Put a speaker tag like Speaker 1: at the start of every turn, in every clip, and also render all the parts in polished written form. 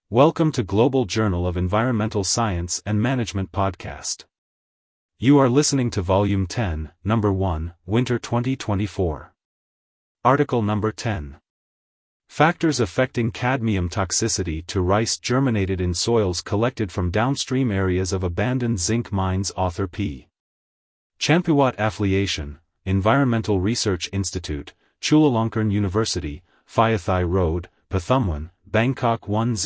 Speaker 1: Welcome to Global Journal of Environmental Science and Management podcast. You are listening to Volume 10, Number 1, Winter 2024. Article Number 10. Factors affecting cadmium toxicity to rice germinated in soils collected from downstream areas of abandoned zinc mines. Author P. Champuwat Affiliation, Environmental Research Institute, Chulalongkorn University, Phayethai Road, Pathumwan, Bangkok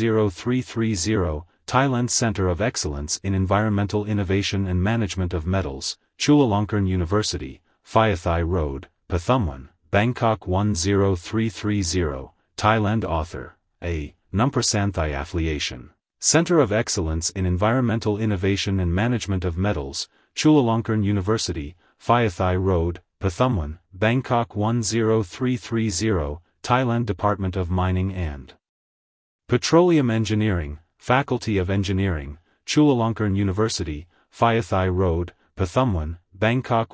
Speaker 1: 10330, Thailand Center of Excellence in Environmental Innovation and Management of Metals, Chulalongkorn University, Phayethai Road, Pathumwan, Bangkok 10330, Thailand. Author A. Numpersanthai Affiliation, Center of Excellence in Environmental Innovation and Management of Metals, Chulalongkorn University, Phayethai Road, Pathumwan, Bangkok 10330, Thailand. Department of Mining and Petroleum Engineering, Faculty of Engineering, Chulalongkorn University, Phayethai Road, Pathumwan, Bangkok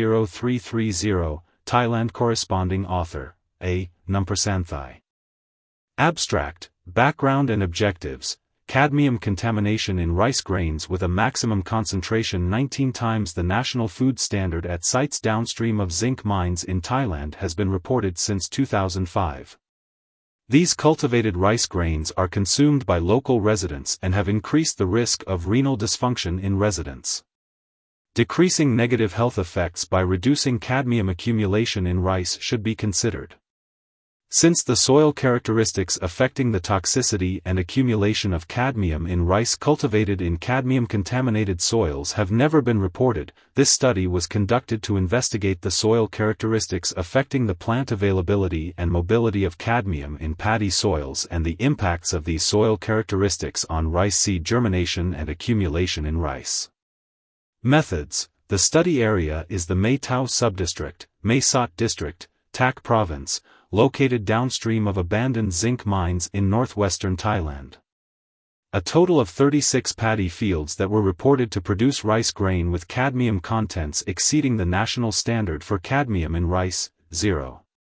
Speaker 1: 10330, Thailand. Corresponding author A. Numpersanthai. Abstract, Background and Objectives. Cadmium contamination in rice grains with a maximum concentration 19 times the national food standard at sites downstream of zinc mines in Thailand has been reported since 2005. These cultivated rice grains are consumed by local residents and have increased the risk of renal dysfunction in residents. Decreasing negative health effects by reducing cadmium accumulation in rice should be considered. Since the soil characteristics affecting the toxicity and accumulation of cadmium in rice cultivated in cadmium-contaminated soils have never been reported, this study was conducted to investigate the soil characteristics affecting the plant availability and mobility of cadmium in paddy soils and the impacts of these soil characteristics on rice seed germination and accumulation in rice. Methods. The study area is the Mae Tao Subdistrict, Mae Sot District, Tak Province, located downstream of abandoned zinc mines in northwestern Thailand. A total of 36 paddy fields that were reported to produce rice grain with cadmium contents exceeding the national standard for cadmium in rice, 0.4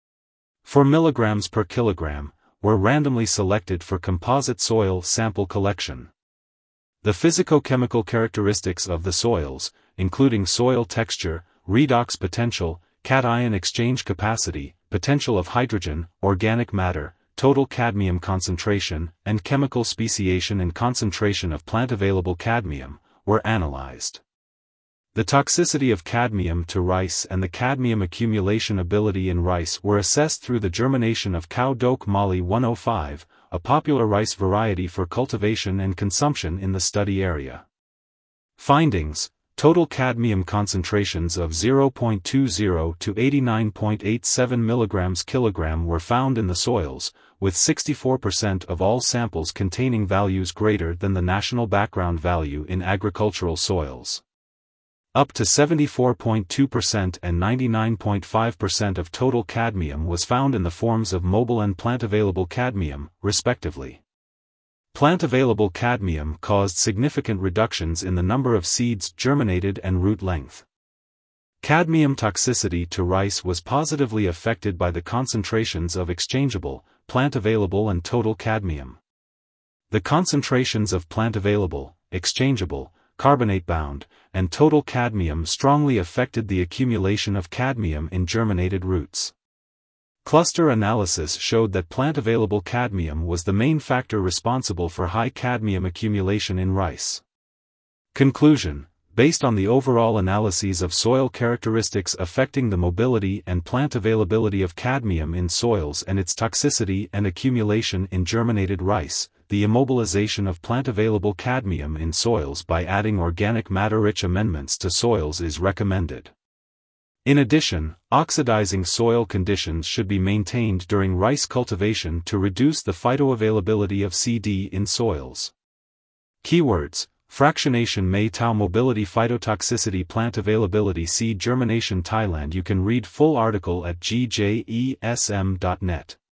Speaker 1: mg per kilogram, were randomly selected for composite soil sample collection. The physicochemical characteristics of the soils, including soil texture, redox potential, cation exchange capacity, potential of hydrogen, organic matter, total cadmium concentration, and chemical speciation and concentration of plant-available cadmium, were analyzed. The toxicity of cadmium to rice and the cadmium accumulation ability in rice were assessed through the germination of Cow Doke Molly 105, a popular rice variety for cultivation and consumption in the study area. Findings. Total cadmium concentrations of 0.20 to 89.87 mg kilogram were found in the soils, with 64% of all samples containing values greater than the national background value in agricultural soils. Up to 74.2% and 99.5% of total cadmium was found in the forms of mobile and plant-available cadmium, respectively. Plant-available cadmium caused significant reductions in the number of seeds germinated and root length. Cadmium toxicity to rice was positively affected by the concentrations of exchangeable, plant-available and total cadmium. The concentrations of plant-available, exchangeable, carbonate-bound, and total cadmium strongly affected the accumulation of cadmium in germinated roots. Cluster analysis showed that plant-available cadmium was the main factor responsible for high cadmium accumulation in rice. Conclusion. Based on the overall analyses of soil characteristics affecting the mobility and plant availability of cadmium in soils and its toxicity and accumulation in germinated rice, the immobilization of plant-available cadmium in soils by adding organic matter-rich amendments to soils is recommended. In addition, oxidizing soil conditions should be maintained during rice cultivation to reduce the phytoavailability of CD in soils. Keywords: fractionation, Mae Tao mobility, phytotoxicity, plant availability, seed germination, Thailand. You can read full article at gjesm.net.